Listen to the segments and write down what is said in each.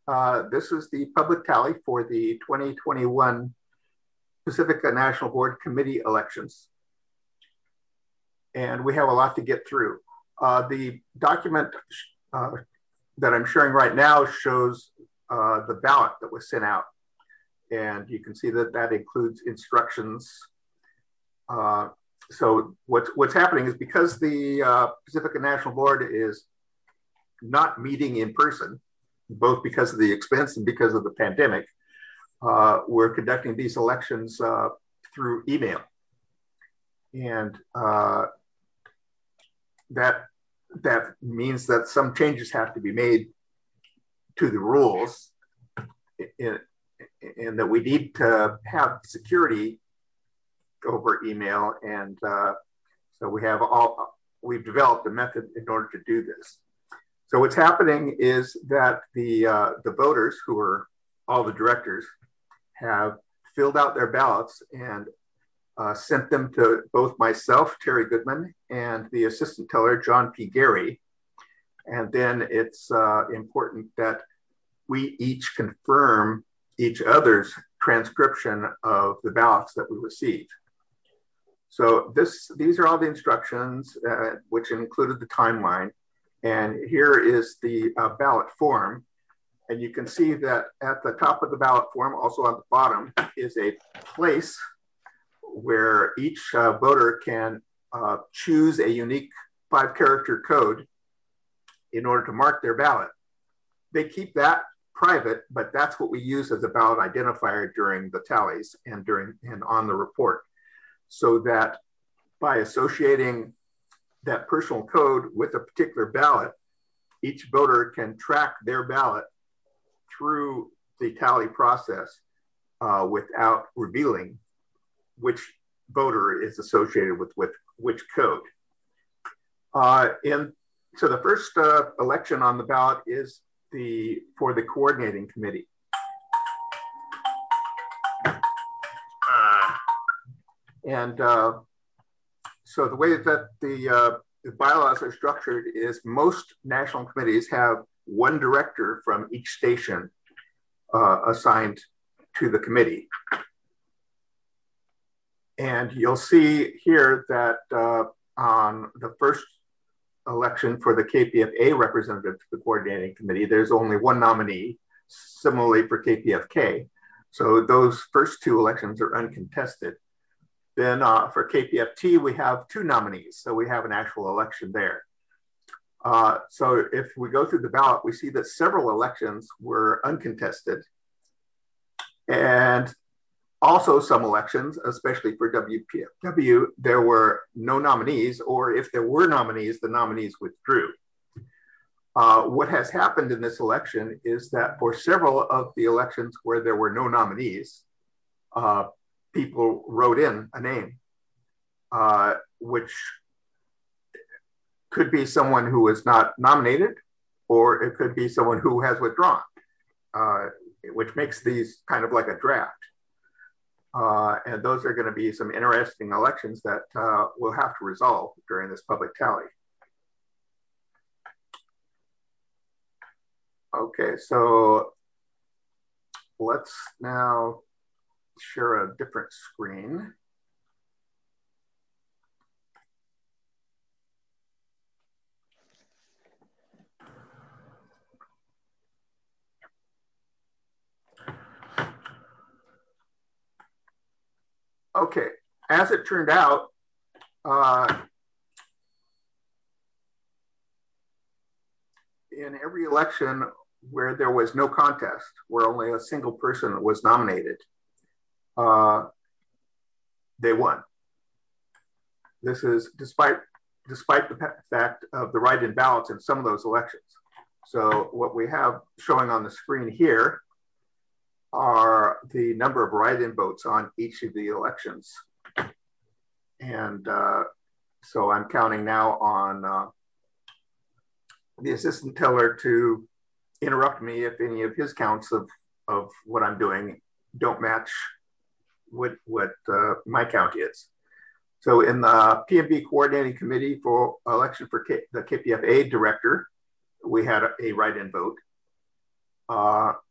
This is the public tally for the 2021 Pacifica National Board Committee elections. And we have a lot to get through. The document that I'm sharing right now shows the ballot that was sent out. And you can see that that includes instructions. So what's happening is because the Pacifica National Board is not meeting in person, both because of the expense and because of the pandemic, we're conducting these elections through email. And that means that some changes have to be made to the rules, and that we need to have security over email. And so we've developed a method in order to do this. So what's happening is that the voters, who are all the directors, have filled out their ballots and sent them to both myself, Terry Goodman, and the assistant teller, John P. Gary. And then it's important that we each confirm each other's transcription of the ballots that we received. So these are all the instructions, which included the timeline. And here is the ballot form. And you can see that at the top of the ballot form, also on the bottom, is a place where each voter can choose a unique 5-character code in order to mark their ballot. They keep that private, but that's what we use as a ballot identifier during the tallies and on the report. So that by associating that personal code with a particular ballot, each voter can track their ballot through the tally process without revealing which voter is associated with which code. So the first election on the ballot is for the coordinating committee. So the way that the bylaws are structured is most national committees have one director from each station assigned to the committee. And you'll see here that on the first election for the KPFA representative to the coordinating committee, there's only one nominee, similarly for KPFK. So those first two elections are uncontested. Then for KPFT, we have 2 nominees. So we have an actual election there. So if we go through the ballot, we see that several elections were uncontested. And also some elections, especially for WPFW, there were no nominees, or if there were nominees, the nominees withdrew. What has happened in this election is that for several of the elections where there were no nominees, people wrote in a name, which could be someone who was not nominated, or it could be someone who has withdrawn, which makes these kind of like a draft. And those are going to be some interesting elections that we'll have to resolve during this public tally. Okay, so let's now share a different screen. Okay, as it turned out, in every election where there was no contest, where only a single person was nominated, they won. This is despite the fact of the write-in ballots in some of those elections. So what we have showing on the screen here are the number of write-in votes on each of the elections. And so I'm counting now on the assistant teller to interrupt me if any of his counts of what I'm doing don't match what my count is. So in the PMB coordinating committee for election for the KPFA director, we had a write-in vote.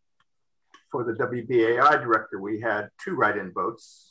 for the WBAI director, we had 2 write-in votes.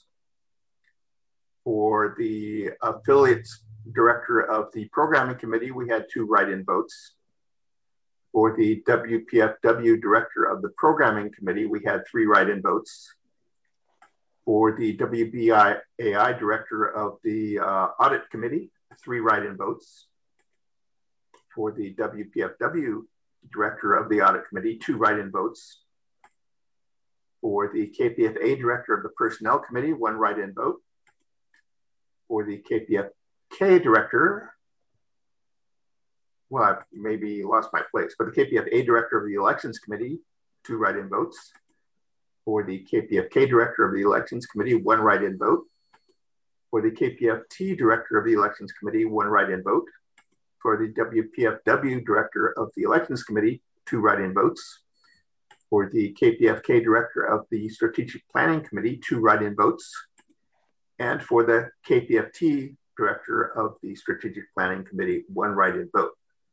For the affiliates director of the programming committee, we had 2 write-in votes. For the WPFW director of the programming committee, we had 3 write-in votes. For the WBAI director of the audit committee, 3 write-in votes. For the WPFW director of the audit committee, 2 write-in votes. For the KPFA director of the personnel committee, 1 write-in vote. For the KPFK director, well, I've maybe lost my place, but the KPFA director of the elections committee, 2 write-in votes. For the KPFK director of the elections committee, 1 write-in vote. For the KPFT director of the elections committee, 1 write-in vote. For the WPFW director of the elections committee, 2 write-in votes. For the KPFK director of the strategic planning committee, 2 write-in votes. And for the KPFT director of the strategic planning committee, 1 write-in vote.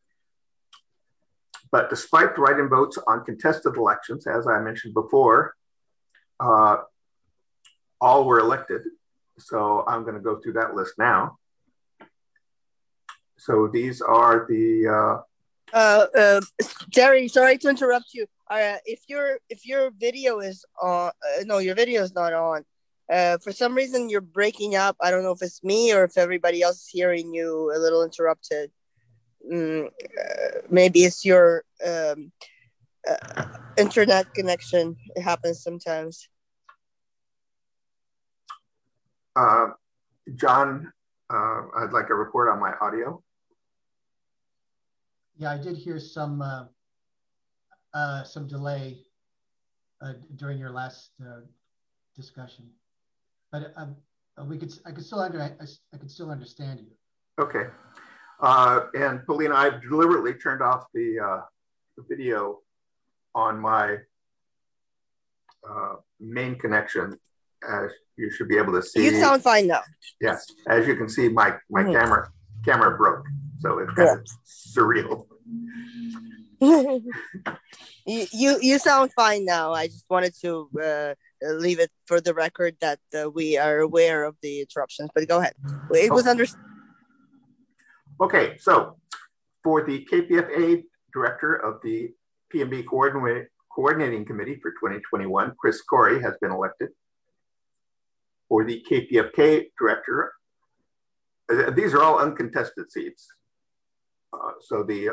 But despite the write-in votes on contested elections, as I mentioned before, all were elected. So I'm going to go through that list now. So these are the Jerry, sorry to interrupt you. If your video is on, no, your video is not on. For some reason you're breaking up. I don't know if it's me or if everybody else is hearing you a little interrupted. Maybe it's your internet connection. It happens sometimes. John, I'd like a report on my audio. Yeah, I did hear some delay during your last discussion, but I could still understand you. Okay, and Paulina, I've deliberately turned off the video on my main connection. As you should be able to see. You sound fine now. Yes, as you can see, my camera broke, so it's kind of surreal. You sound fine now. I just wanted to leave it for the record that we are aware of the interruptions. But go ahead. It was understood. Okay, so for the KPFA director of the PMB coordinating committee for 2021, Chris Corey has been elected. For the KPFK director, these are all uncontested seats. So the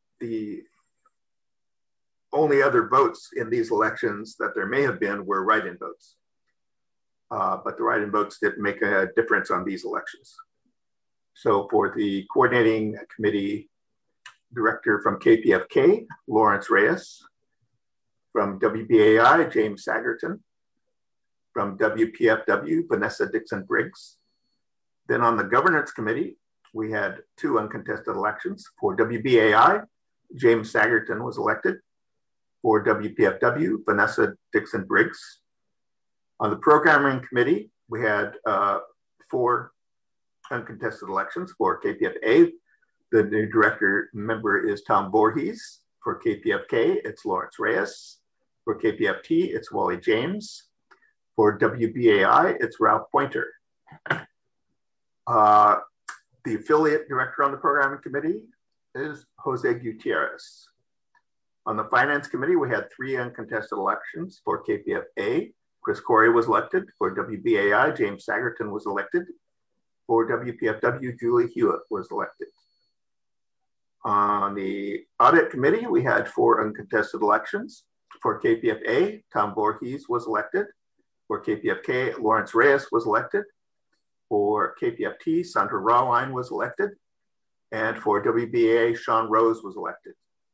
only other votes in these elections that there may have been were write-in votes. But the write-in votes didn't make a difference on these elections. So for the coordinating committee director from KPFK, Lawrence Reyes. From WBAI, James Sagerton. From WPFW, Vanessa Dixon Briggs. Then on the governance committee, we had 2 uncontested elections. For WBAI, James Sagerton was elected. For WPFW, Vanessa Dixon Briggs. On the programming committee, we had 4 uncontested elections. For KPFA, the new director member is Tom Voorhees. For KPFK, it's Lawrence Reyes. For KPFT, it's Wally James. For WBAI, it's Ralph Pointer. The affiliate director on the programming committee is Jose Gutierrez. On the finance committee, we had 3 uncontested elections. For KPFA, Chris Corey was elected. For WBAI, James Sagerton was elected. For WPFW, Julie Hewitt was elected. On the audit committee, we had 4 uncontested elections. For KPFA, Tom Voorhees was elected. For KPFK, Lawrence Reyes was elected. For KPFT, Sandra Rawline was elected. And for WBA, Sean Rose was elected.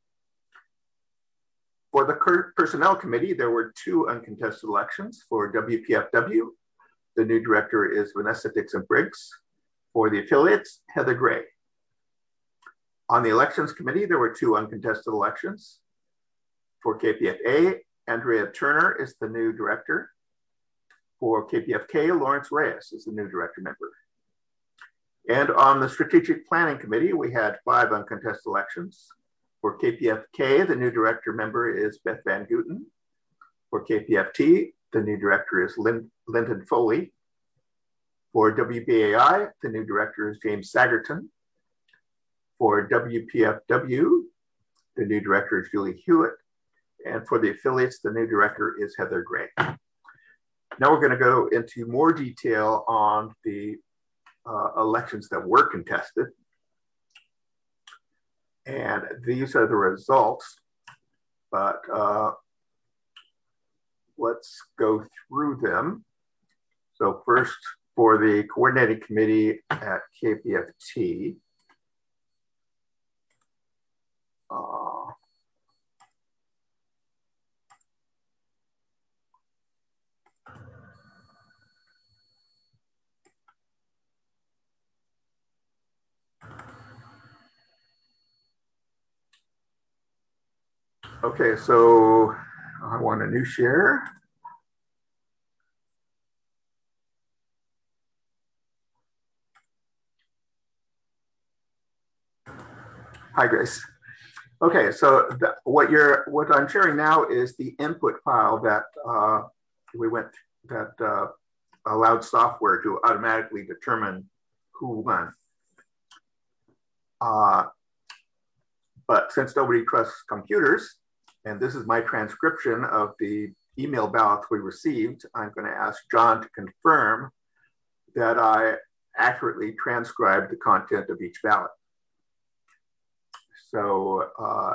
For the personnel committee, there were 2 uncontested elections. For WPFW, the new director is Vanessa Dixon Briggs. For the affiliates, Heather Gray. On the elections committee, there were 2 uncontested elections. For KPFA, Andrea Turner is the new director. For KPFK, Lawrence Reyes is the new director member. And on the strategic planning committee, we had 5 uncontested elections. For KPFK, the new director member is Beth Van Guten. For KPFT, the new director is Lyndon Foley. For WBAI, the new director is James Sagerton. For WPFW, the new director is Julie Hewitt. And for the affiliates, the new director is Heather Gray. Now we're going to go into more detail on the elections that were contested. And these are the results, but let's go through them. So first, for the coordinating committee at KPFT, okay, so I want a new share. Hi, Grace. Okay, so what I'm sharing now is the input file that that allowed software to automatically determine who won. But since nobody trusts computers, and this is my transcription of the email ballots we received, I'm going to ask John to confirm that I accurately transcribed the content of each ballot. So,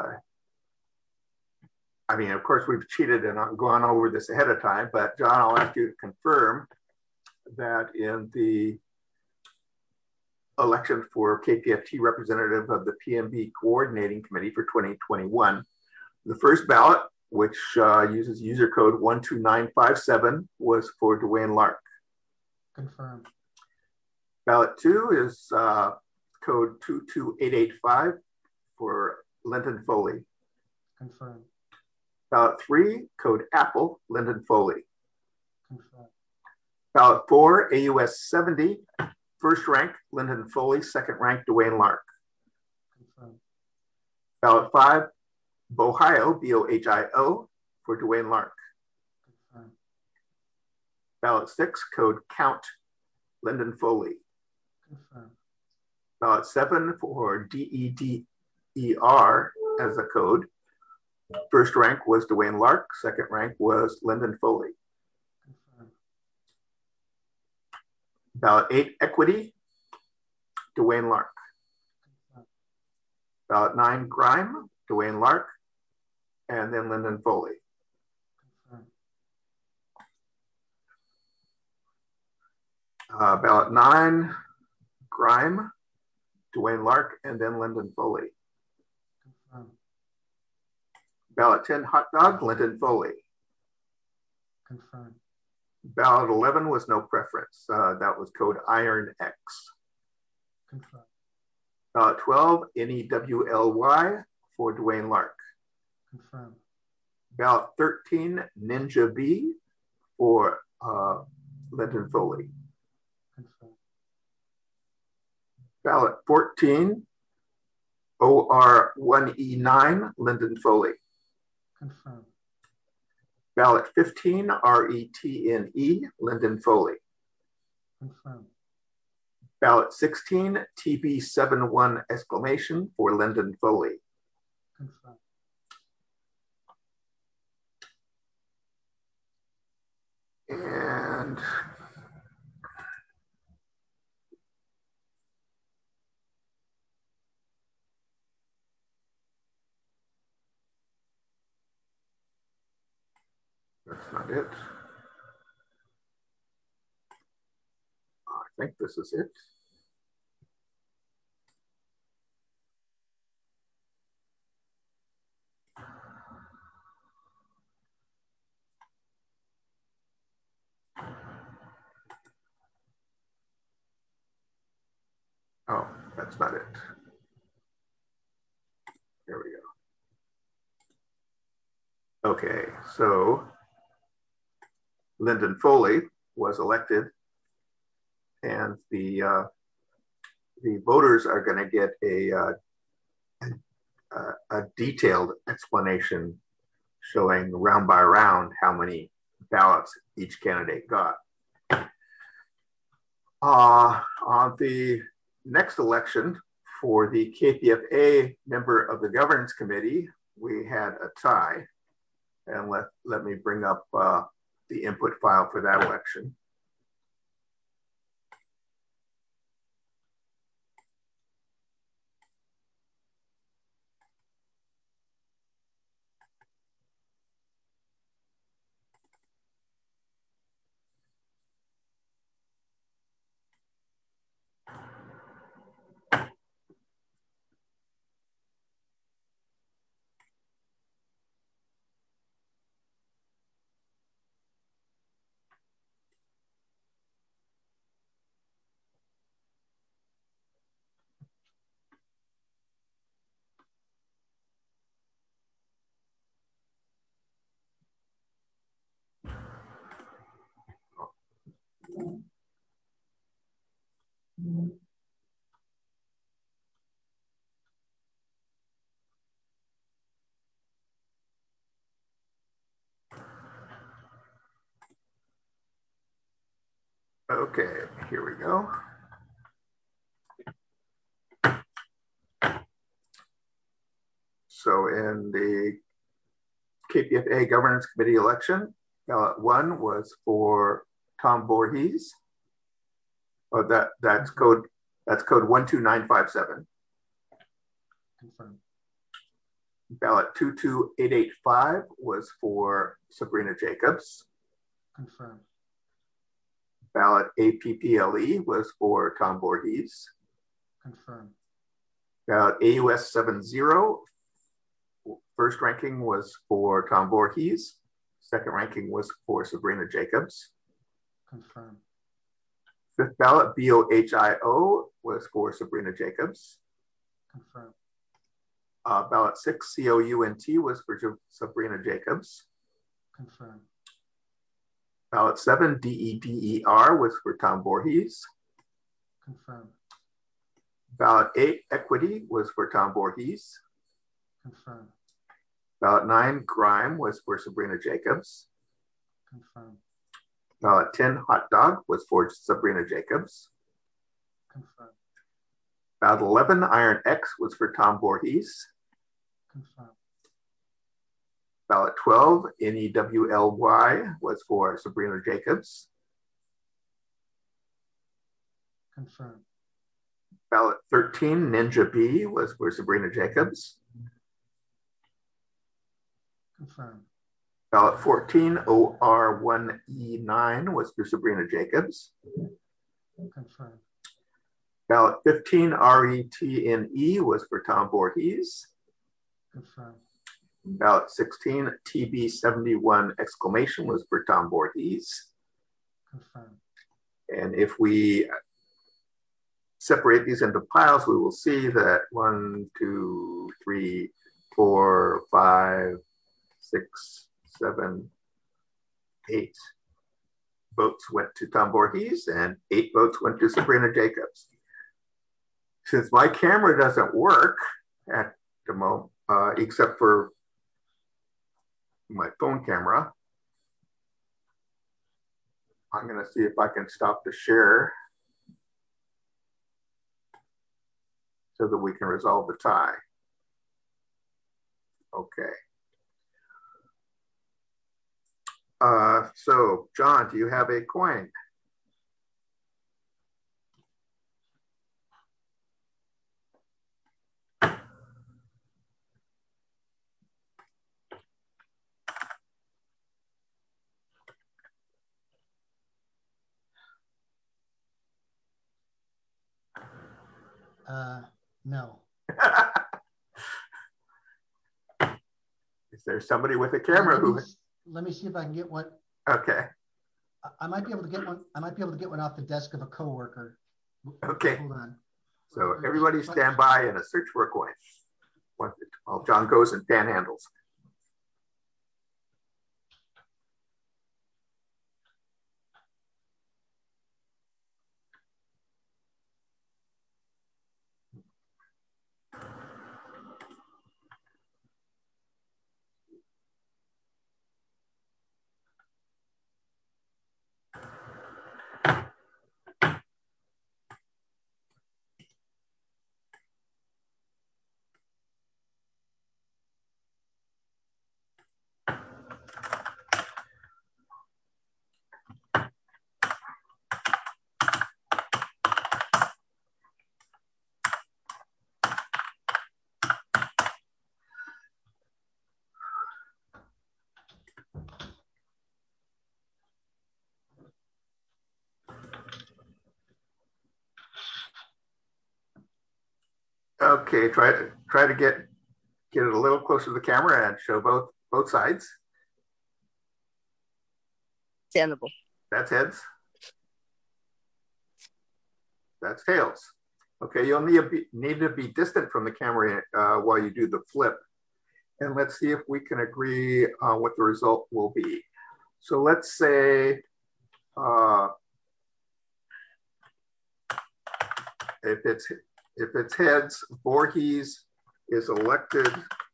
I mean, of course, we've cheated and I've gone over this ahead of time, but John, I'll ask you to confirm that in the election for KPFT representative of the PMB Coordinating Committee for 2021, the first ballot, which uses user code 12957, was for Dwayne Lark. Confirmed. Ballot 2 is code 22885 for Lyndon Foley. Confirmed. Ballot 3, code Apple, Lyndon Foley. Confirmed. Ballot 4, AUS 70, first rank, Lyndon Foley, second rank, Dwayne Lark. Confirmed. Ballot 5, Bohio, BOHIO, for Dwayne Lark. Confirmed. Ballot 6, code Count, Lyndon Foley. Confirmed. Ballot 7 for DEDER as a code. First rank was Dwayne Lark, second rank was Lyndon Foley. Confirmed. Ballot 8, Equity, Dwayne Lark. Confirmed. Ballot 9, Grime, Dwayne Lark, and then Lyndon Foley. Confirmed. Ballot 9, Grime, Dwayne Lark, and then Lyndon Foley. Confirmed. Ballot 10, Hot Dog, Lyndon Foley. Confirmed. Ballot 11 was no preference. That was code Iron X. Confirmed. Ballot 12, NEWLY, for Dwayne Lark. Confirmed. Ballot 13, Ninja B, for Lyndon Foley. Confirmed. Ballot 14, OR1E9, Lyndon Foley. Confirmed. Ballot 15, RETNE, Lyndon Foley. Confirmed. Ballot 16, TB71 exclamation for Lyndon Foley. Confirmed. And that's not it. I think this is it. Oh, that's not it. There we go. Okay, so Lyndon Foley was elected, and the voters are going to get a detailed explanation showing round by round how many ballots each candidate got. On the next election for the KPFA member of the governance committee, we had a tie. And let me bring up the input file for that election. Okay, here we go. So in the KPFA Governance Committee election, ballot 1 was for Tom Voorhees. Oh, that's code 12957. Confirmed. Ballot 22885 was for Sabrina Jacobs. Confirmed. Ballot APPLE was for Tom Voorhees. Confirmed. Ballot AUS 70, first ranking was for Tom Voorhees. Second ranking was for Sabrina Jacobs. Confirmed. Fifth ballot BOHIO was for Sabrina Jacobs. Confirmed. Ballot 6 COUNT was for Sabrina Jacobs. Confirmed. Ballot 7 DEDER was for Tom Voorhees. Confirmed. Ballot 8 Equity was for Tom Voorhees. Confirmed. Ballot 9 Grime was for Sabrina Jacobs. Confirmed. Ballot 10 Hot Dog was for Sabrina Jacobs. Confirmed. Ballot 11 Iron X was for Tom Voorhees. Confirmed. Ballot 12 NEWLY was for Sabrina Jacobs. Confirmed. Ballot 13 Ninja B was for Sabrina Jacobs. Confirmed. Ballot 14 OR1E9 was for Sabrina Jacobs. Confirmed. Ballot 15 RETNE was for Tom Voorhees. Confirmed. Ballot 16 TB71 exclamation was for Tom Voorhees. Confirmed. And if we separate these into piles, we will see that 1, 2, 3, 4, 5, 6, 7, 8 votes went to Tom Voorhees and 8 votes went to Sabrina Jacobs. Since my camera doesn't work at the moment, except for my phone camera, I'm going to see if I can stop the share so that we can resolve the tie. Okay. So, John, do you have a coin? No. Is there somebody with a camera Let me see if I can get one. Okay. I might be able to get one. I might be able to get one off the desk of a coworker. Okay. Hold on. So everybody stand by and a search for a coin while John goes and panhandles. Okay, try to get it a little closer to the camera and show both sides. Understandable. That's heads. That's tails. Okay, you'll need to be distant from the camera while you do the flip. And let's see if we can agree on what the result will be. So let's say if it's heads, Voorhees is elected,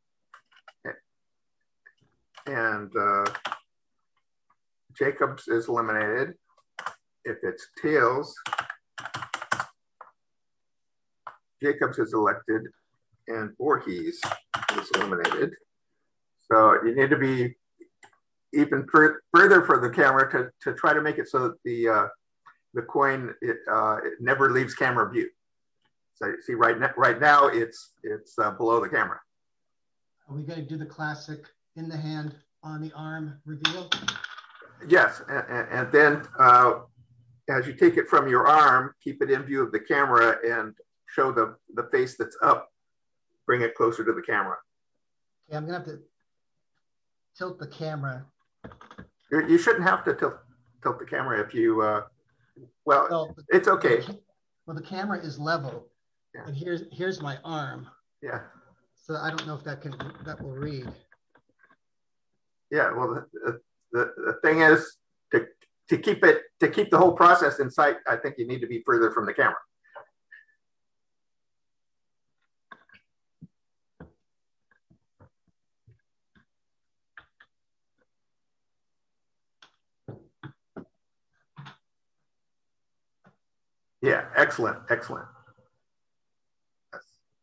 and Jacobs is eliminated. If it's tails, Jacobs is elected and Voorhees is eliminated. So you need to be even further from the camera to try to make it so that the coin it never leaves camera view. So you see right now it's below the camera. Are we going to do the classic in the hand, on the arm reveal? Yes, and then as you take it from your arm, keep it in view of the camera and show the face that's up. Bring it closer to the camera. Okay, I'm going to have to tilt the camera. You shouldn't have to tilt the camera if you, it's okay. Well, the camera is level, yeah. And here's my arm. Yeah. So I don't know if that will read. Yeah, well, the thing is to keep the whole process in sight, I think you need to be further from the camera. Yeah, excellent, excellent. Yes.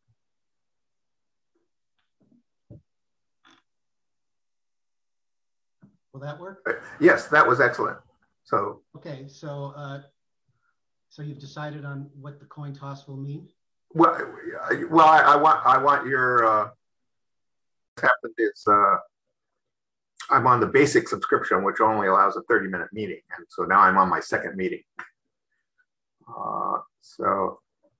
Will that work? Yes, that was excellent. So okay, so you've decided on what the coin toss will mean? Well, I want your. What's happened is I'm on the basic subscription, which only allows a 30-minute meeting, and so now I'm on my second meeting. So,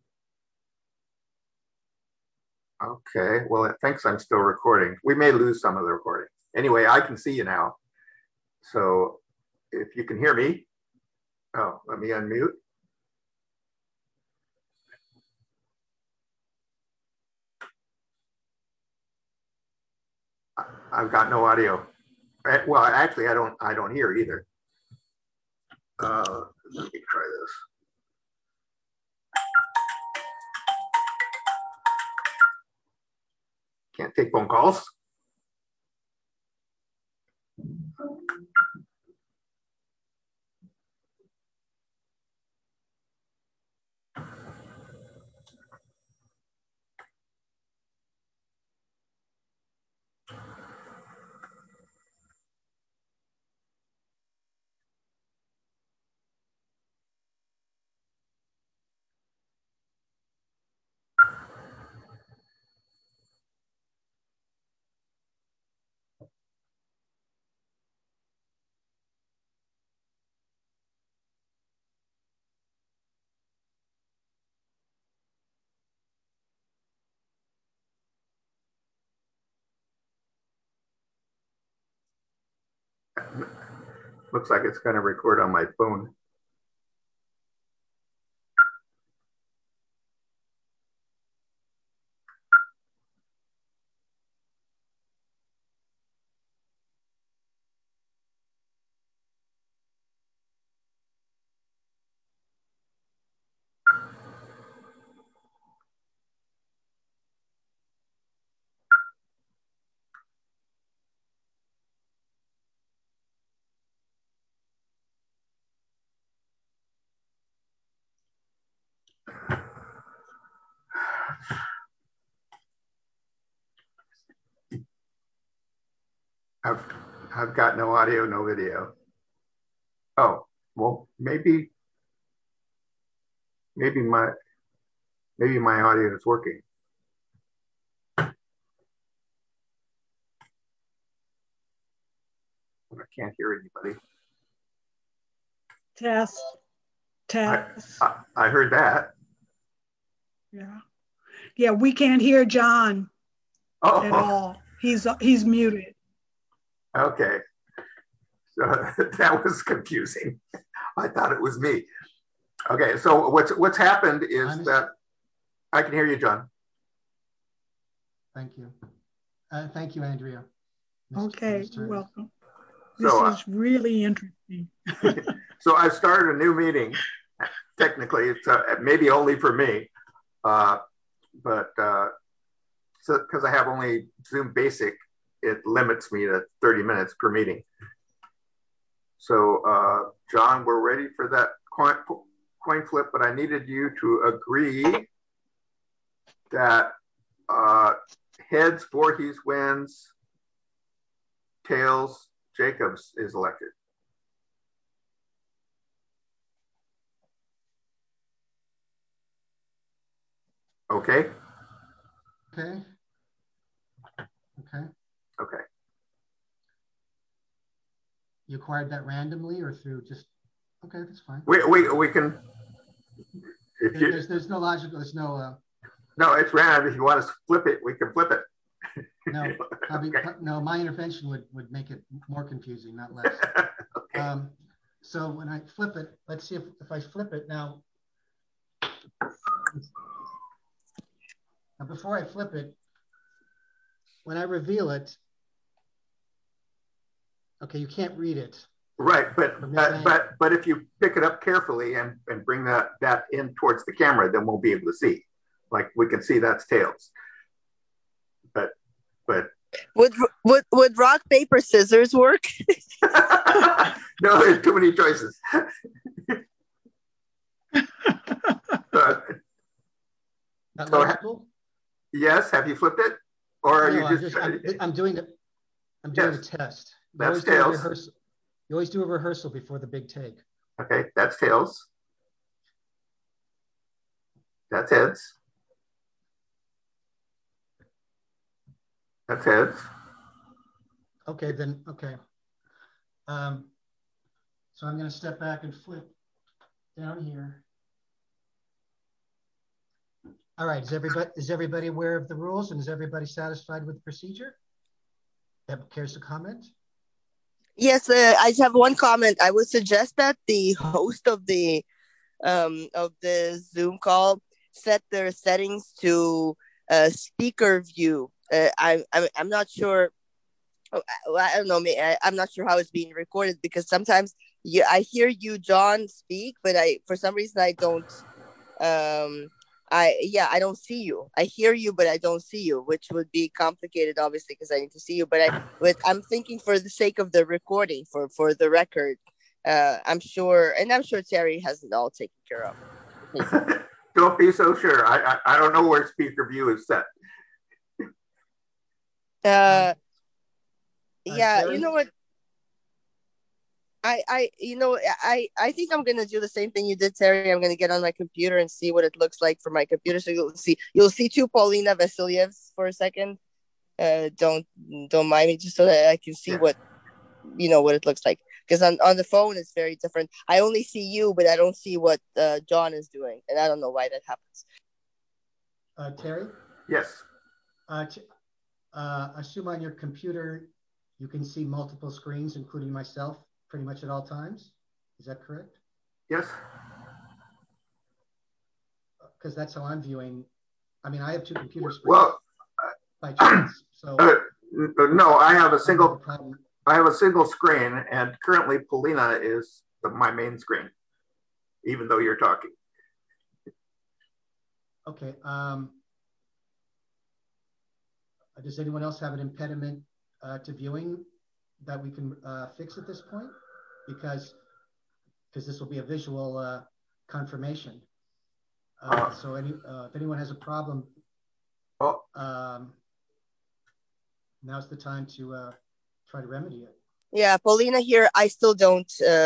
okay, well, it thinks I'm still recording. We may lose some of the recording. Anyway, I can see you now. So if you can hear me, let me unmute. I've got no audio. Well, actually, I don't hear either. Let me try this. Can't take phone calls. Looks like it's going to record on my phone. I've got no audio, no video. Oh, well, maybe my audio is working. I can't hear anybody. Test. I heard that. Yeah. Yeah, we can't hear John at Oh, all. He's muted. okay. So that was confusing. I thought it was me. Okay, so what's happened is that I can hear you, John. Thank you. Thank you, Andrea. Okay, you're welcome. So, this is really interesting. So I started a new meeting. Technically, it's maybe only for me, but so because I have only Zoom Basic, it limits me to 30 minutes per meeting. So, John, we're ready for that coin flip, but I needed you to agree that heads, Voorhees wins, tails, Jacobs is elected. Okay. Okay. Okay. Okay. You acquired that randomly or through just, okay, that's fine. We can, if you, there's no logical, there's no. No, it's random. If you want to flip it, we can flip it. No, okay. No, my intervention would make it more confusing, not less. Okay. So when I flip it, let's see if I flip it now. Now before I flip it, when I reveal it, okay, you can't read it. Right, but if you pick it up carefully and bring that in towards the camera, then we'll be able to see. Like we can see that's tails. But would rock paper scissors work? No, there's too many choices. Yes, have you flipped it, or are you just? I'm doing it. I'm doing a test. That's tails. You always do a rehearsal before the big take. Okay, that's tails. That's heads. That's heads. Okay, then, okay. So I'm going to step back and flip down here. All right, is everybody aware of the rules, and is everybody satisfied with the procedure? Cares to comment? Yes, I just have one comment. I would suggest that the host of the Zoom call set their settings to speaker view. I'm not sure. I don't know. I'm not sure how it's being recorded, because sometimes I hear you, John, speak, but for some reason I don't. I don't see you. I hear you, but I don't see you, which would be complicated, obviously, because I need to see you. But I'm thinking, for the sake of the recording, for the record, I'm sure Terry has it all taken care of. Don't be so sure. I don't know where speaker view is set. Yeah, you know what? I think I'm gonna do the same thing you did, Terry. I'm gonna get on my computer and see what it looks like for my computer. So you'll see two Paulina Vasilyevs for a second. Don't mind me, just so that I can see what it looks like. Because on the phone it's very different. I only see you, but I don't see what John is doing, and I don't know why that happens. Terry? Yes. Assume on your computer you can see multiple screens, including myself, pretty much at all times. Is that correct? Yes. Because that's how I'm viewing. I mean, I have two computer screens. Well, by chance. So no, I have a single screen, and currently Paulina is my main screen, even though you're talking. Okay. Does anyone else have an impediment to viewing that we can fix at this point? Because this will be a visual confirmation. So if anyone has a problem, now's the time to try to remedy it. Yeah, Paulina here. I still don't.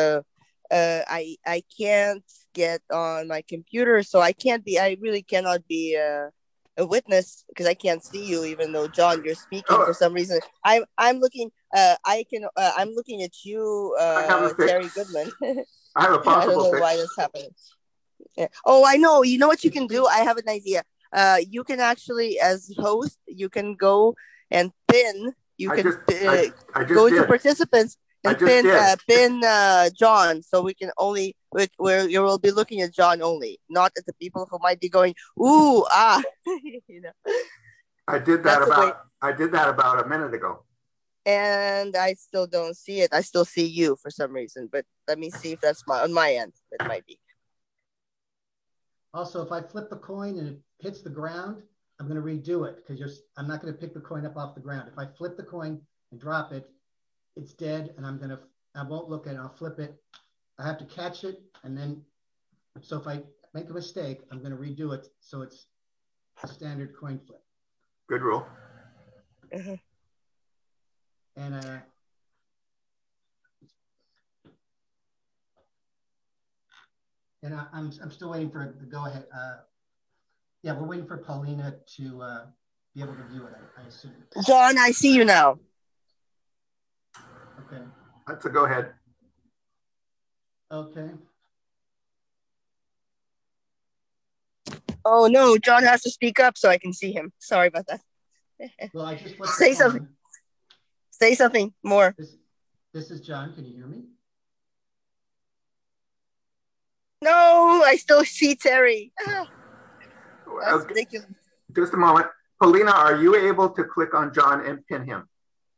I can't get on my computer, so I really cannot be a witness, because I can't see you, even though, John, you're speaking for some reason. I'm looking. I'm looking at you, Terry Goodman. I have a possible I don't know why this happened. Yeah. Oh, I know. You know what you can do? I have an idea. you can actually, as host, you can go and pin. You I can just go into did. participants I and just did. pin John, so we can only where you will be looking at John only, not at the people who might be going ooh ah. You know, I did that that's the way. about a minute ago. And I still don't see it. I still see you for some reason, but let me see if that's on my end. It might be. Also, if I flip the coin and it hits the ground, I'm going to redo it because I'm not going to pick the coin up off the ground. If I flip the coin and drop it, it's dead, and I won't look at it. I'll flip it. I have to catch it, and then, so if I make a mistake, I'm going to redo it so it's a standard coin flip. Good rule. And I'm still waiting for the go ahead. Yeah, we're waiting for Paulina to be able to view it, I assume. John, I see you now. Okay. That's a go ahead. Okay. Oh no, John has to speak up so I can see him. Sorry about that. Well, I just flipped say something. coin. Say something more. This is John. Can you hear me? No, I still see Terry. That's Okay. ridiculous. Just a moment. Paulina, are you able to click on John and pin him?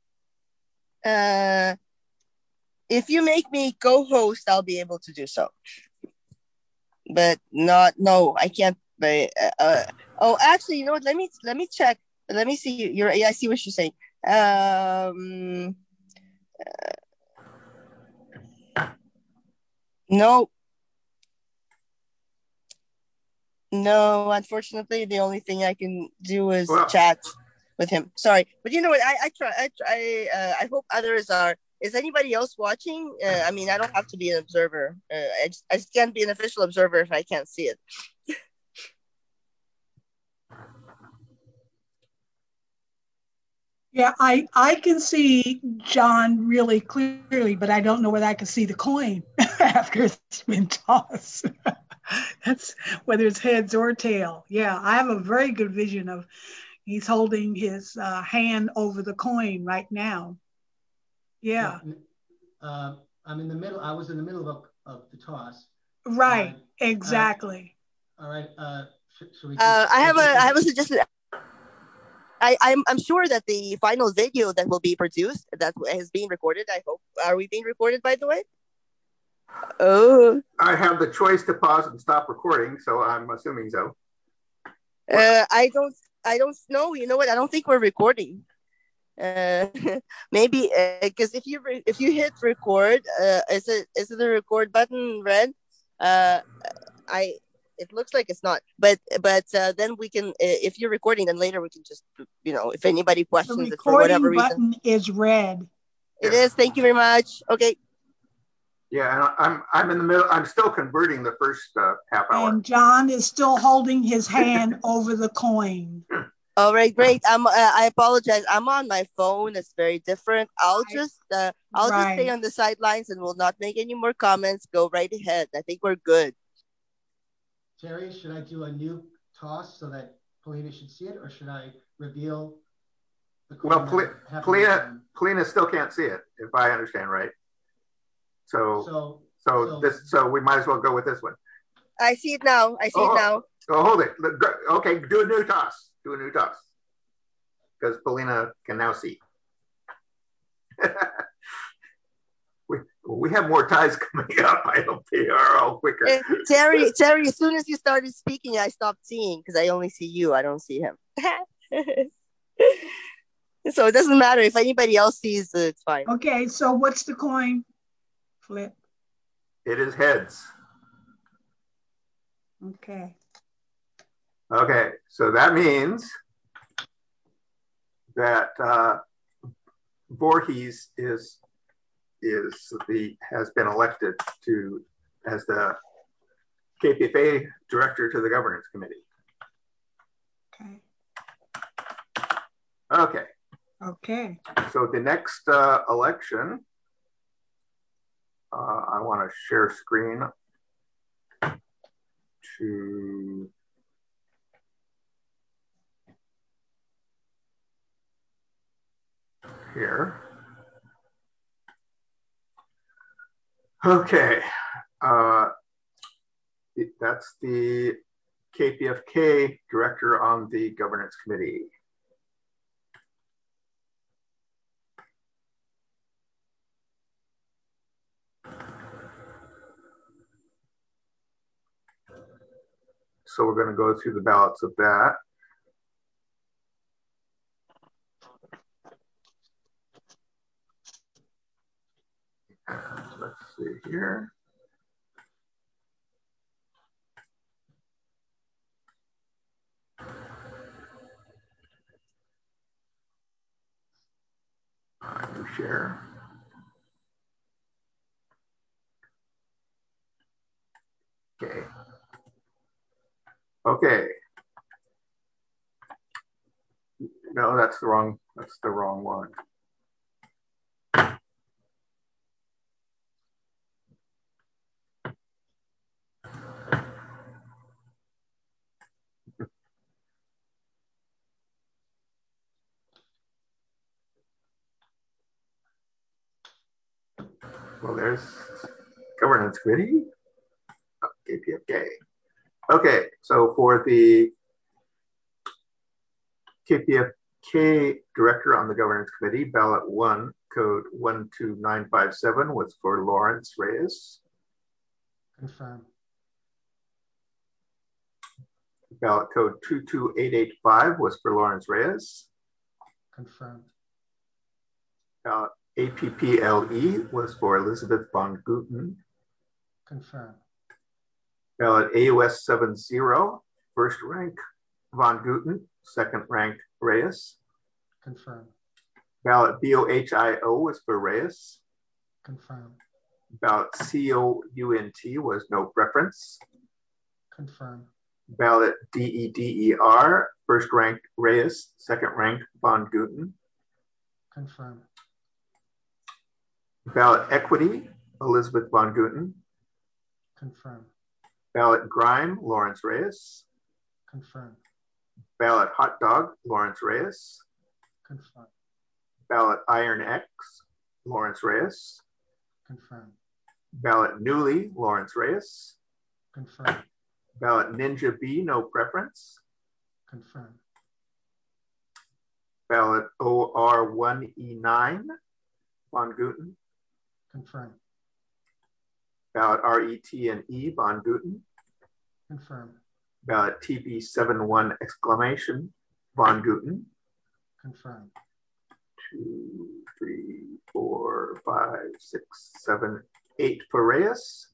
If you make me co-host, I'll be able to do so. But no, I can't. Oh, actually, you know what? Let me check. Let me see. I see what you're saying. No. No, unfortunately, the only thing I can do is chat with him. Sorry, but you know what? I try. I hope others are. Is anybody else watching? I mean, I don't have to be an observer. I just can't be an official observer if I can't see it. Yeah, I can see John really clearly, but I don't know whether I can see the coin after it's been tossed. That's whether it's heads or tail. Yeah, I have a very good vision of he's holding his hand over the coin right now. Yeah. I'm in the middle. I was in the middle of the toss. Right. Exactly. All right. Should we? I have a suggestion. I'm sure that the final video that will be produced, that is being recorded. I hope. Are we being recorded, by the way? Oh. I have the choice to pause and stop recording, so I'm assuming so. I don't know. You know what? I don't think we're recording. Maybe because if you hit record, is it the record button red? It looks like it's not, but then we can, if you're recording, then later we can just, if anybody questions it for whatever reason. The recording button is red. It is. Thank you very much. Okay. Yeah, and I'm in the middle. I'm still converting the first half hour. And John is still holding his hand over the coin. All right, great. I apologize. I'm on my phone. It's very different. I'll just stay on the sidelines and will not make any more comments. Go right ahead. I think we're good. Terry, should I do a new toss so that Paulina should see it, or should I reveal the coin? Well, Paulina still can't see it, if I understand right. So we might as well go with this one. I see it now. it now. Oh, hold it. Okay, do a new toss. Because Paulina can now see. we have more ties coming up. I hope they are all quicker. Terry, as soon as you started speaking, I stopped seeing because I only see you. I don't see him. So it doesn't matter if anybody else sees it, it's fine. Okay, so what's the coin flip? It is heads. Okay. Okay, so that means that Voorhees has been elected as the KPFA director to the governance committee. Okay. So the next election, I want to share screen to here. Okay, that's the KPFK director on the governance committee. So we're going to go through the ballots of that. And let's see here. New share. Okay. Okay. No, that's the wrong one. Well, there's governance committee, KPFK. Okay, so for the KPFK director on the governance committee, ballot 1, code 12957 was for Lawrence Reyes. Confirm. Ballot code 22885 was for Lawrence Reyes. Confirm. Ballot APPLE was for Elizabeth Von Guten. Confirm. Ballot AUS 70, first rank Von Guten, second rank Reyes. Confirm. Ballot BOHIO was for Reyes. Confirm. Ballot COUNT was no preference. Confirm. Ballot DEDER, first rank Reyes, second rank Von Guten. Confirm. Ballot Equity, Elizabeth Von Guten. Confirm. Ballot Grime, Lawrence Reyes. Confirm. Ballot Hot Dog, Lawrence Reyes. Confirm. Ballot Iron X, Lawrence Reyes. Confirm. Ballot Newly, Lawrence Reyes. Confirm. Ballot Ninja B, no preference. Confirm. Ballot OR1E9, Von Guten. Confirm. Ballot RET&E, Von Guten. Confirm. Ballot TB71 exclamation, Von Guten. Confirm. 2, 3, 4, 5, 6, 7, 8 for Reyes.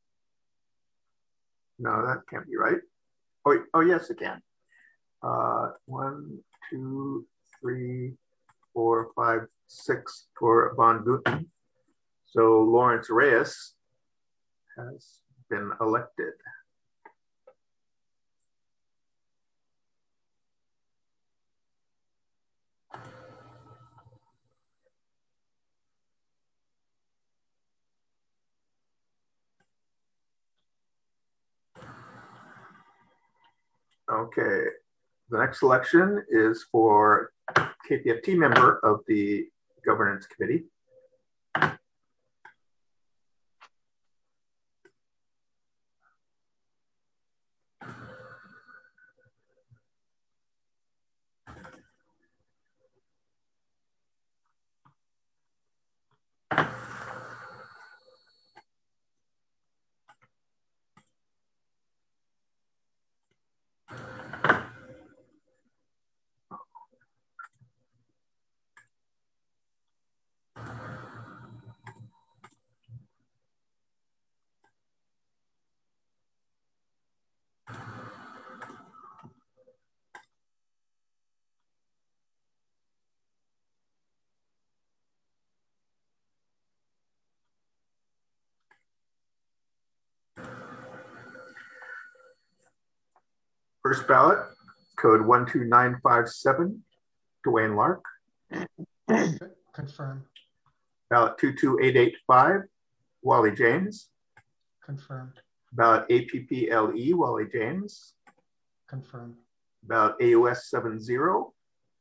No, that can't be right. Oh yes, it can. 1, 2, 3, 4, 5, 6 for Von Guten. So Lawrence Reyes has been elected. Okay, the next election is for KPFT member of the governance committee. First ballot, code 12957, Dwayne Lark. Confirm. Ballot 22885, Wally James. Confirm. Ballot APPLE, Wally James. Confirm. Ballot AUS 70,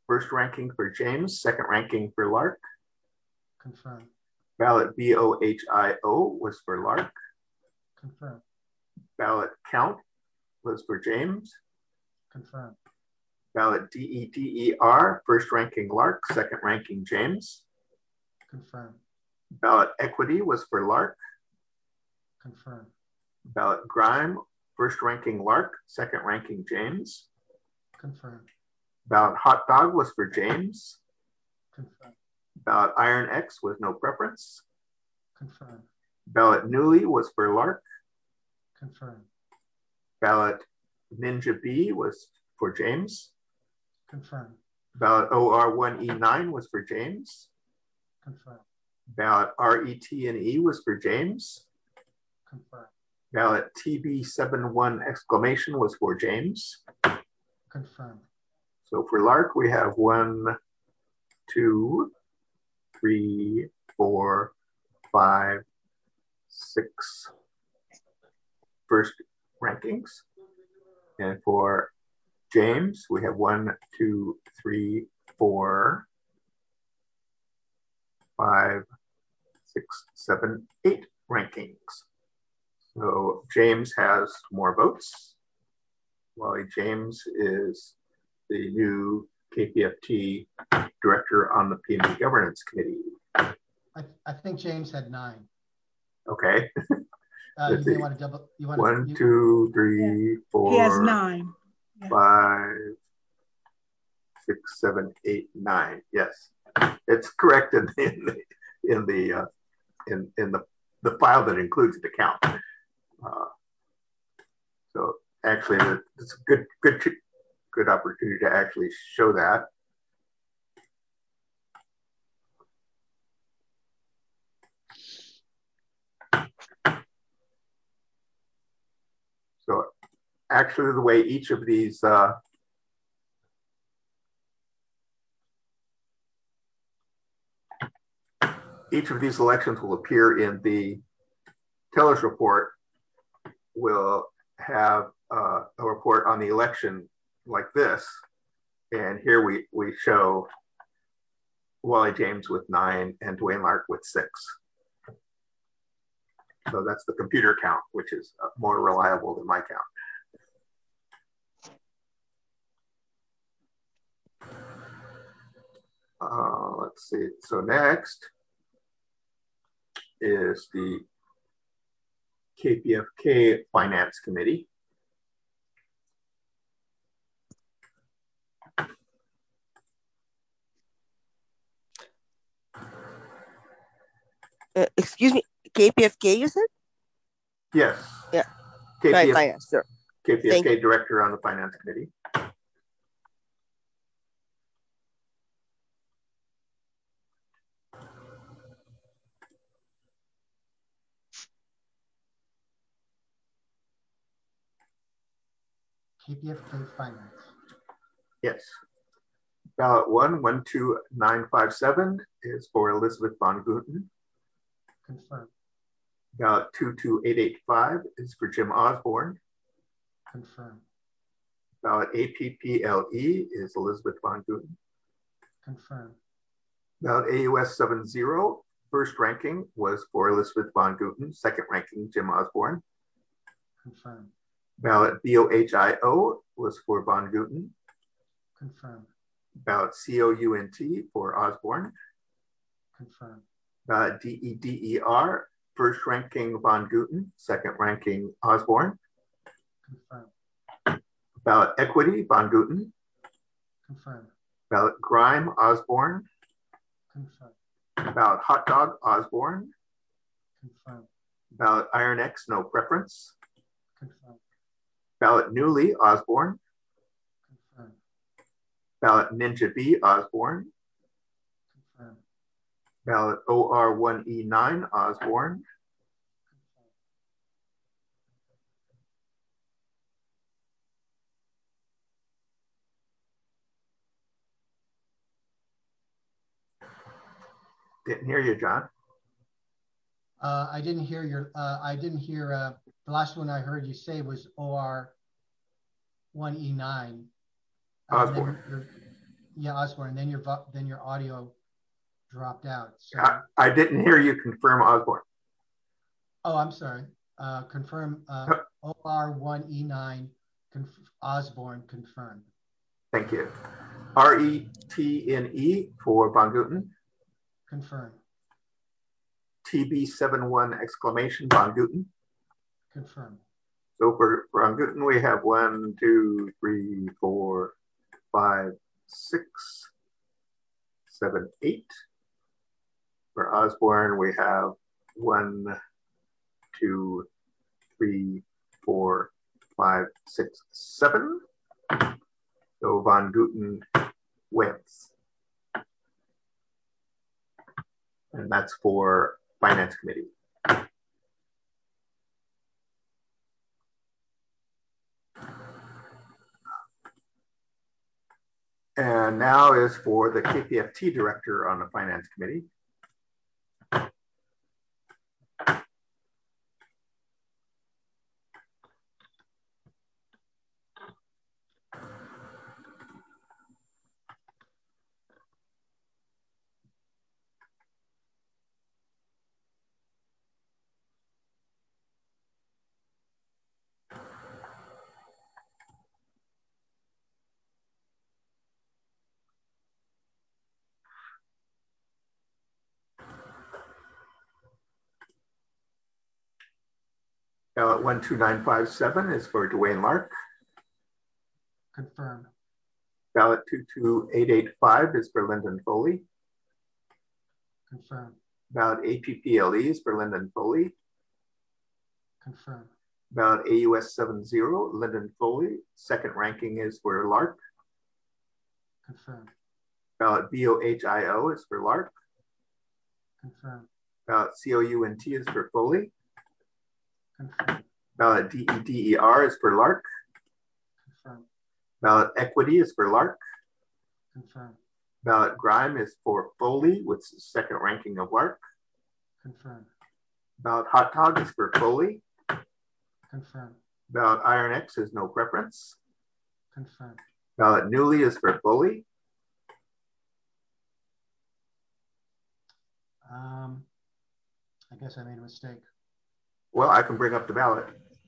first ranking for James, second ranking for Lark. Confirm. Ballot BOHIO was for Lark. Confirm. Ballot count was for James. Confirm. Ballot DEDER, first ranking Lark, second ranking James. Confirm. Ballot equity was for Lark. Confirm. Ballot grime, first ranking Lark, second ranking James. Confirm. Ballot hot dog was for James. Confirm. Ballot iron X was no preference. Confirm. Ballot newly was for Lark. Confirm. Ballot ninja B was for James. Confirm. Ballot OR1E9 was for James. Confirm. Ballot RET&E was for James. Confirm. Ballot TB71 exclamation was for James. Confirm. So for Lark, we have 1, 2, 3, 4, 5, 6 first rankings. And for James, we have 1, 2, 3, 4, 5, 6, 7, 8 rankings. So James has more votes. Wally James is the new KPFT director on the PMB Governance Committee. I think James had 9. Okay. You may want to double. You want 1, 2, 3, 4. He has 9. 5, 6, 7, 8, 9. Yes, it's correct in the file that includes the count. So actually, it's a good opportunity to actually show that. So actually, the way each of these elections will appear in the teller's report will have a report on the election like this. And here we show Wally James with 9 and Dwayne Lark with 6. So that's the computer count, which is more reliable than my count. Let's see. So next is the KPFK Finance Committee. Excuse me, KPFK, you said? Yes. Yeah. Right, finance, sir. KPFK director on the Finance Committee. KPFK Finance. Yes. Ballot 12957 is for Elizabeth Von Guten. Confirm. Ballot 22885 is for Jim Osborne. Confirm. Ballot APPLE is Elizabeth Von Guten. Confirm. Ballot AUS 70, first ranking was for Elizabeth Von Guten, second ranking Jim Osborne. Confirm. Ballot BOHIO was for Von Guten. Confirm. Ballot COUNT for Osborne. Confirm. Ballot DEDER, first ranking Von Guten, second ranking Osborne. Confirm. Ballot equity Von Guten. Confirm. Ballot grime Osborne. Confirm. Ballot hot dog Osborne. Confirm. Ballot iron X no preference. Confirm. Ballot newly Osborne. Confirm. Ballot ninja B Osborne. Confirm. Ballot OR1E9 Osborne. Didn't hear you, John. I didn't hear the last one I heard you say was OR1E9. Osborne. Yeah, Osborne. Then your audio dropped out. So I didn't hear you confirm Osborne. oh, I'm sorry. Confirm OR1E9 Osborne confirmed. Thank you. RETNE for Von Guten. Confirm. TB71 exclamation Von Guten. Confirm. So for Von Guten, we have 1, 2, 3, 4, 5, 6, 7, 8. For Osborne, we have 1, 2, 3, 4, 5, 6, 7. So Von Guten wins. And that's for Finance Committee. And now is for the KPFT director on the Finance Committee. Ballot 12957 is for Dwayne Lark. Confirm. Ballot 22885 is for Lyndon Foley. Confirm. Ballot APPLE is for Lyndon Foley. Confirm. Ballot AUS 70, Lyndon Foley. Second ranking is for Lark. Confirm. Ballot BOHIO is for Lark. Confirm. Ballot COUNT is for Foley. Confirm. Ballot DEDER is for Lark. Confirm. Ballot Equity is for Lark. Confirm. Ballot Grime is for Foley with second ranking of Lark. Confirm. Ballot Hot Dog is for Foley. Confirm. Ballot Iron X is no preference. Confirm. Ballot Newly is for Foley. I guess I made a mistake. Well, I can bring up the ballot.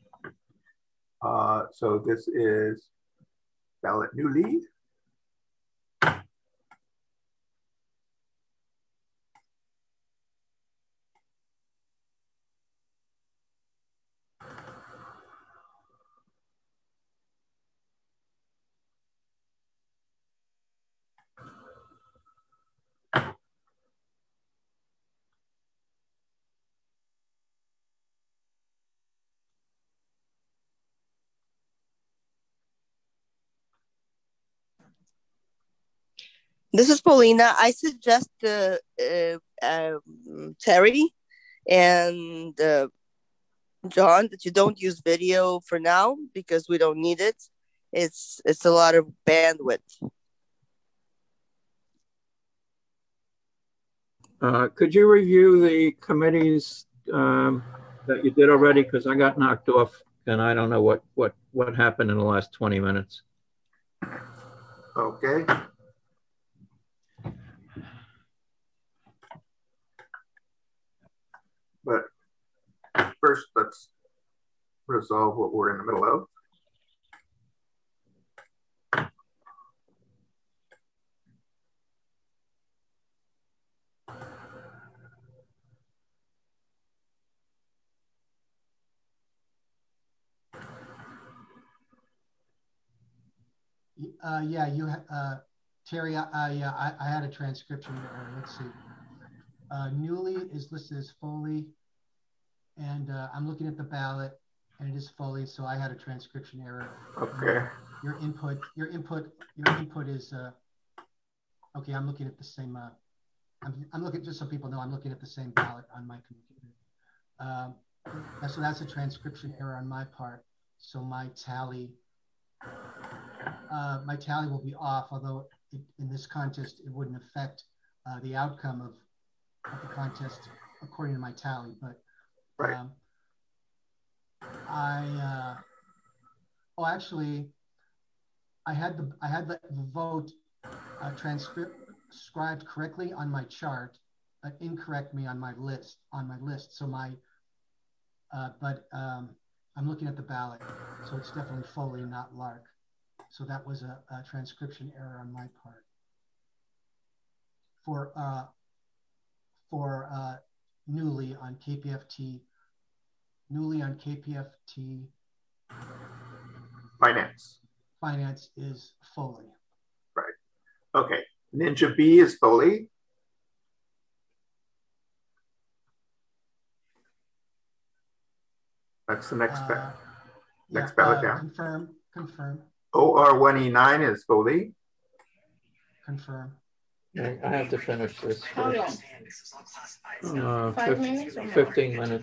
So this is ballot Newly. This is Paulina. I suggest Terry and John that you don't use video for now because we don't need it. It's a lot of bandwidth. Could you review the committees that you did already? Because I got knocked off and I don't know what happened in the last 20 minutes. Okay. But first, let's resolve what we're in the middle of. Yeah, Terry. I had a transcription error. Let's see. Newly is listed as Foley, and I'm looking at the ballot, and it is Foley. So I had a transcription error. Okay. Your input is okay. I'm looking at the same. I'm looking, just so people know, I'm looking at the same ballot on my computer. So that's a transcription error on my part. So my tally will be off, although in this contest, it wouldn't affect the outcome of the contest according to my tally. But right. Actually, I had the vote transcribed correctly on my chart, but incorrect me on my list. So I'm looking at the ballot, so it's definitely Foley, not Lark. So that was a transcription error on my part. For newly on KPFT Finance is Foley. Right. Okay. Ninja B is Foley. That's the next ballot down. Confirm. OR1E9 is Foley. Confirm. I have to finish this. How long? 5 minutes or more? 15 minutes.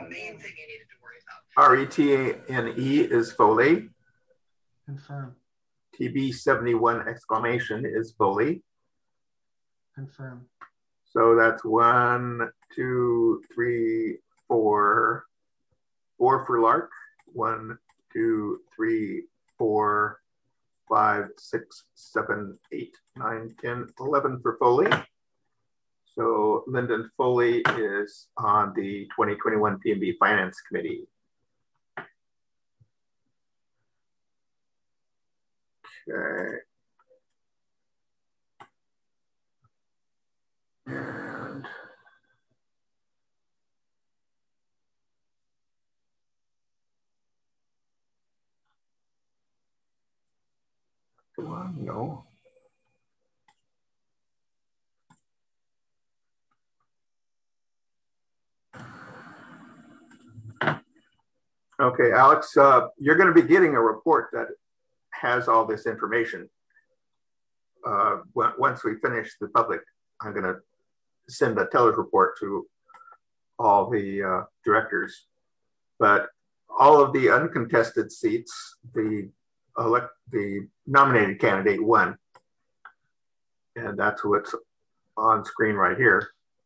RETNE is Foley. Confirm. TB71 exclamation is Foley. Confirm. So that's 1, 2, 3, 4. 4 for Lark. 1, 2, 3, 4, 5, 6, 7, 8, 9, 10, 11 for Foley. So Lyndon Foley is on the 2021 PMB Finance Committee. Okay. And no. Okay, Alex, you're going to be getting a report that has all this information. Once we finish the public, I'm going to send a teller's report to all the directors. But all of the uncontested seats, the nominated candidate won. And that's what's on screen right here.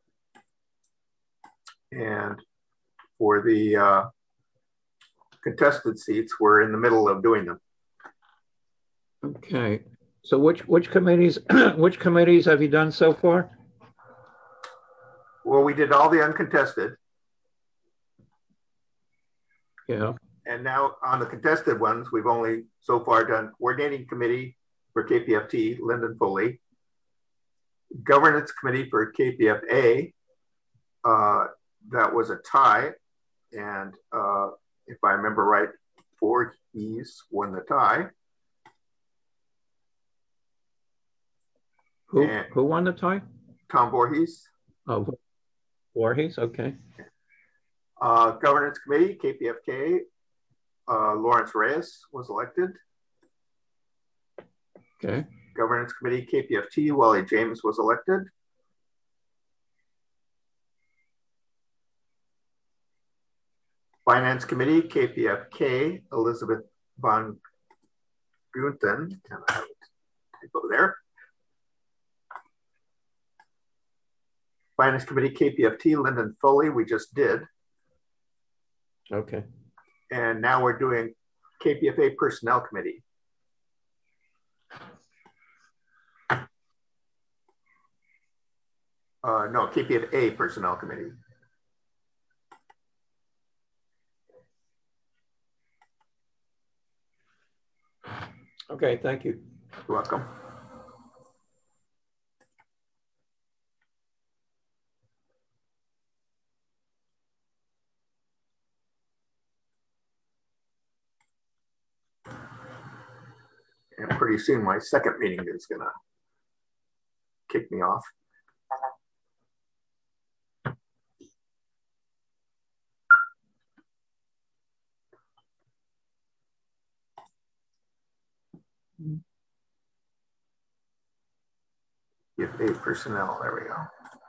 And for the contested seats, we're in the middle of doing them. Okay. So which committees which committees have you done so far? Well, we did all the uncontested. Yeah. And now on the contested ones, we've only so far done coordinating committee for KPFT, Lyndon Foley, governance committee for KPFA. That was a tie. And if I remember right, Voorhees won the tie. Who won the tie? Tom Voorhees. Oh, Voorhees, okay. Governance committee, KPFK, Lawrence Reyes was elected. Okay. Governance committee, KPFT, Wally James was elected. Finance committee, KPFK, Elizabeth von Gunthen, and I have a typo there. Finance committee, KPFT, Lyndon Foley, we just did. Okay. And now we're doing KPFA personnel committee. No, KPFA personnel committee. Okay, thank you. You're welcome. And pretty soon my second meeting is gonna kick me off. KPFA personnel, there we go.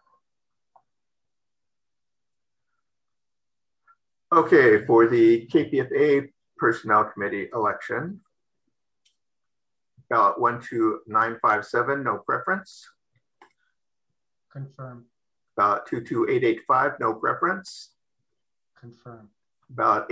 Okay, for the KPFA personnel committee election, ballot 12957, no preference. Confirm. Ballot 22885, no preference. Confirm. Ballot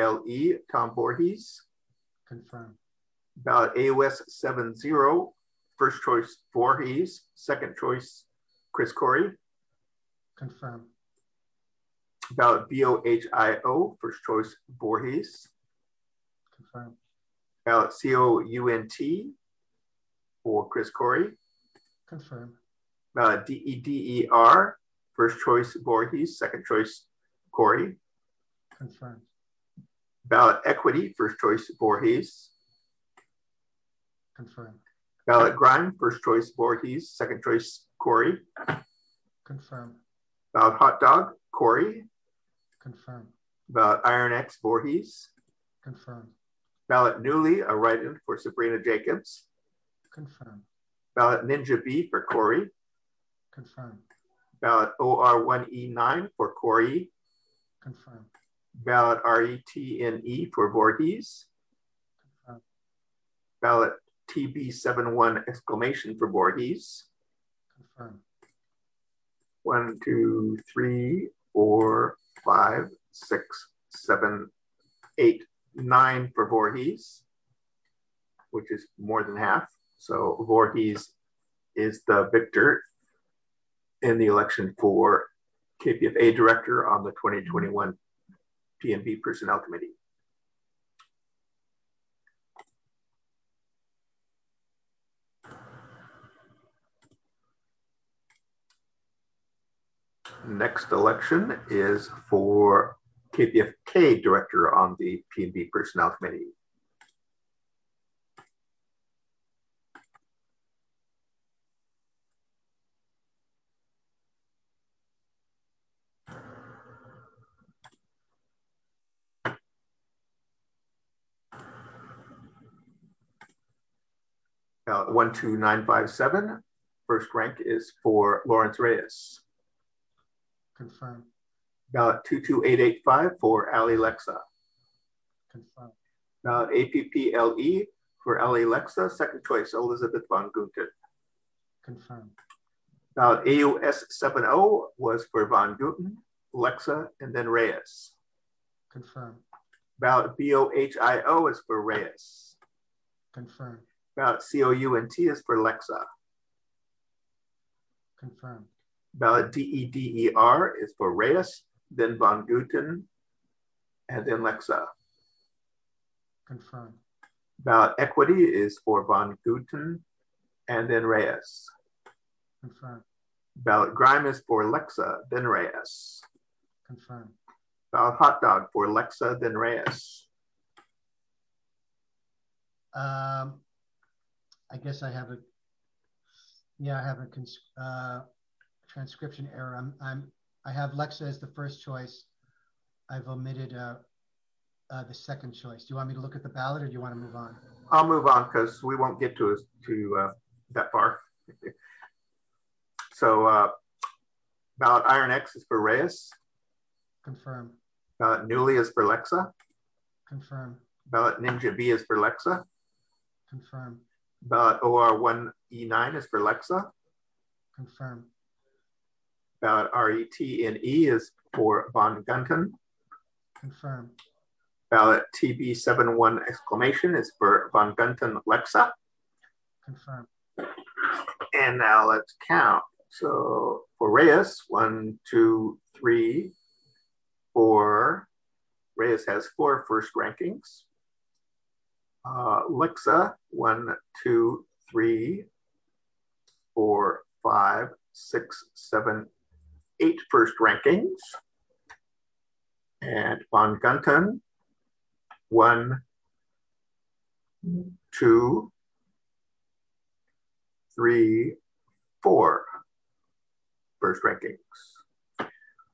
APPLE, Tom Voorhees. Confirm. Ballot AOS 70, first choice Voorhees, second choice Chris Corey. Confirm. Ballot BOHIO, first choice Voorhees. Confirm. Ballot COUNT for Chris Corey. Confirm. Ballot DEDER, first choice Voorhees, second choice Corey. Confirm. Ballot Equity, first choice Voorhees. Confirm. Ballot Grime, first choice Voorhees, second choice Corey. Confirm. Ballot Hot Dog, Corey. Confirm. Ballot Iron X, Voorhees. Confirm. Ballot Newly, a write-in for Sabrina Jacobs. Confirm. Ballot Ninja B for Corey. Confirm. Ballot OR1E9 for Corey. Confirm. Ballot RETNE for Voorhees. Confirm. Ballot TB71 exclamation for Voorhees. Confirm. 1, 2, 3, 4, 5, 6, 7, 8, 9 for Voorhees, which is more than half. So Voorhees is the victor in the election for KPFA director on the 2021 PNB Personnel Committee. Next election is for KPFK director on the PNB Personnel Committee. Ballot 12957, first rank is for Lawrence Reyes. Confirm. Ballot 22885 for Ali Lexa. Confirm. Ballot APPLE for Ali Lexa, second choice Elizabeth Von Guten. Confirm. Ballot AUS 70 was for Von Guten, Lexa, and then Reyes. Confirm. Ballot BOHIO is for Reyes. Confirm. Ballot COUNT is for Lexa. Confirm. Ballot DEDER is for Reyes, then Von Guten, and then Lexa. Confirm. Ballot Equity is for Von Guten, and then Reyes. Confirm. Ballot Grime is for Lexa, then Reyes. Confirm. Ballot Hot Dog for Lexa, then Reyes. I guess I have a, yeah, I have a transcription error. I have Lexa as the first choice. I've omitted the second choice. Do you want me to look at the ballot, or do you want to move on? I'll move on because we won't get to that far. So ballot Iron X is for Reyes. Confirm. Ballot Newly is for Lexa. Confirm. Ballot Ninja B is for Lexa. Confirm. Ballot OR1E9 is for Lexa. Confirm. Ballot RETNE is for Von Guten. Confirm. Ballot TB71 exclamation is for Von Guten Lexa. Confirm. And now let's count. So for Reyes, 1, 2, 3, 4. Reyes has 4 first rankings. Lexa, 1, 2, 3, 4, 5, 6, 7, 8 first rankings. And Von Guten, 1, 2, 3, 4 first rankings.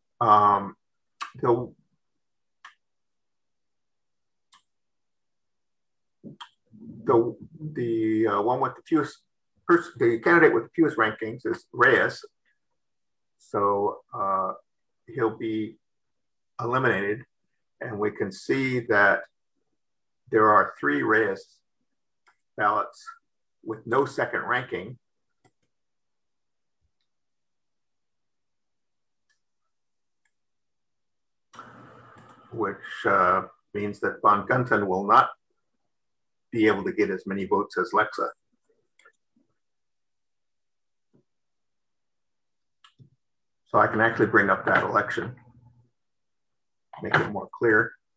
The one with the fewest, the candidate with the fewest rankings is Reyes. So he'll be eliminated, and we can see that there are 3 Reyes ballots with no second ranking. Which means that Von Guten will not be able to get as many votes as Lexa. So I can actually bring up that election, make it more clear.